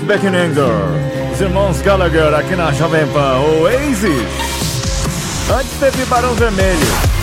Back in Anger. Os irmãos Gallagher aqui na Jovem Pan. Oasis. Antes teve Barão Vermelho.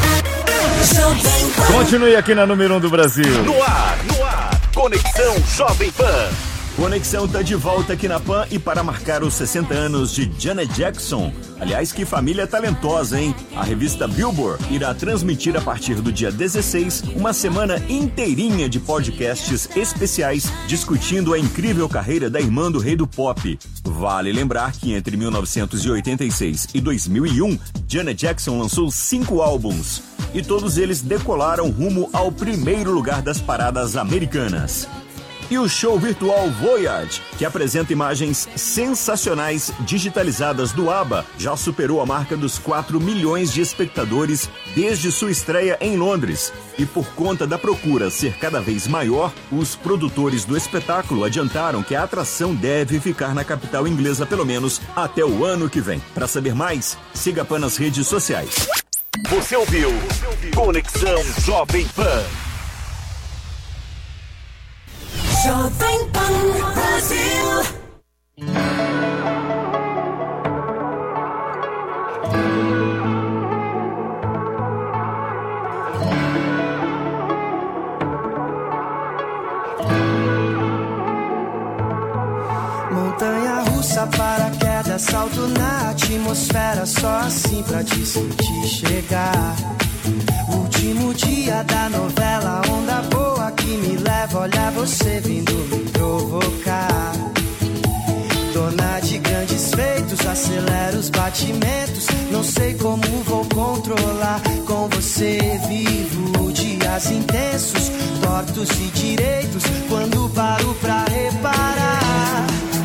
Continue aqui na número 1 do Brasil. No ar, Conexão Jovem Pan. Conexão tá de volta aqui na Pan e para marcar os 60 anos de Janet Jackson. Aliás, que família talentosa, hein? A revista Billboard irá transmitir a partir do dia 16 uma semana inteirinha de podcasts especiais discutindo a incrível carreira da irmã do rei do pop. Vale lembrar que entre 1986 e 2001, Janet Jackson lançou 5 álbuns e todos eles decolaram rumo ao primeiro lugar das paradas americanas. E o show virtual Voyage, que apresenta imagens sensacionais digitalizadas do ABBA, já superou a marca dos 4 milhões de espectadores desde sua estreia em Londres. E por conta da procura ser cada vez maior, os produtores do espetáculo adiantaram que a atração deve ficar na capital inglesa pelo menos até o ano que vem. Para saber mais, siga a Pan nas redes sociais. Você ouviu Conexão Jovem Pan. Jovem Pan Brasil. Montanha russa, paraquedas, salto na atmosfera, só assim pra te sentir chegar. Último dia da novela, onda boa que me leva, olha você vindo me provocar. Dona de grandes feitos, acelera os batimentos, não sei como vou controlar. Com você vivo dias intensos, tortos e direitos, quando paro pra reparar.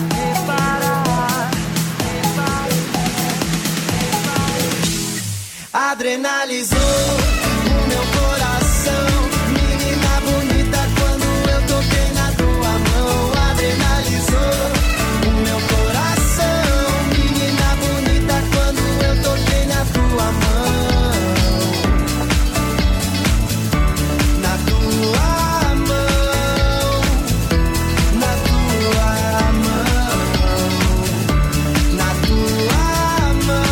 Adrenalizou o meu coração, menina bonita, quando eu toquei na tua mão. Adrenalizou o meu coração, menina bonita, quando eu toquei na tua mão. Na tua mão, na tua mão, na tua mão.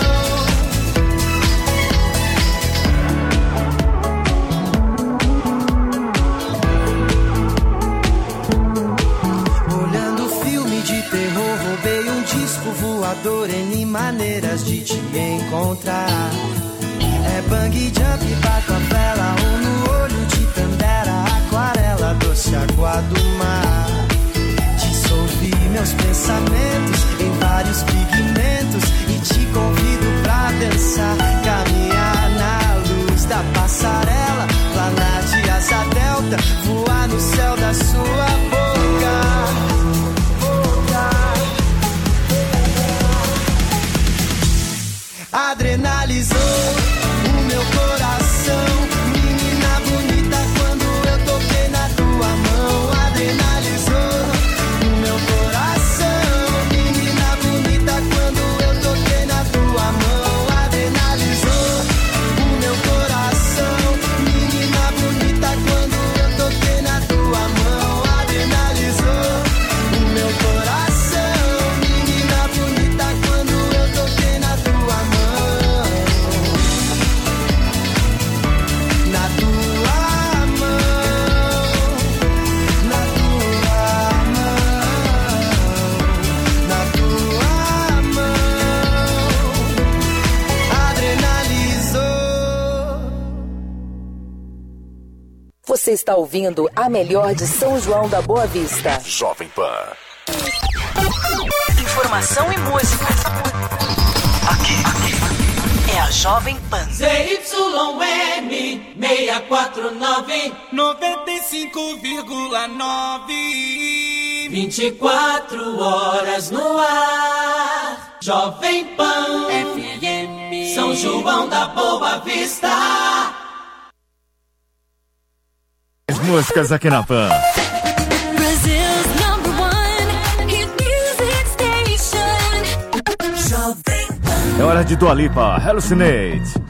Roubei um disco voador, N maneiras de te encontrar. É bang jump, bato a vela, ou no olho de Tandera, aquarela, doce água do mar. Dissolvi meus pensamentos em vários pigmentos e te convido pra dançar, caminhar na luz da passarela, planar de asa delta, voar no céu da sua boca. Adrenalizou o meu coração, menina bonita, quando eu toquei na tua mão. Adrenalizou o meu coração, menina bonita, quando eu toquei na tua mão. Adrenalizou o meu coração, menina bonita, quando eu toquei na tua mão. Adrenalizou o meu coração, menina bonita, quando eu toquei na tua mão. Você está ouvindo a melhor de São João da Boa Vista. Jovem Pan. Informação e música. Aqui é a Jovem Pan. ZYN 649 95,9 24 horas no ar. Jovem Pan FM São João da Boa Vista. As músicas aqui na Pan. É hora de Dua Lipa, Hallucinate.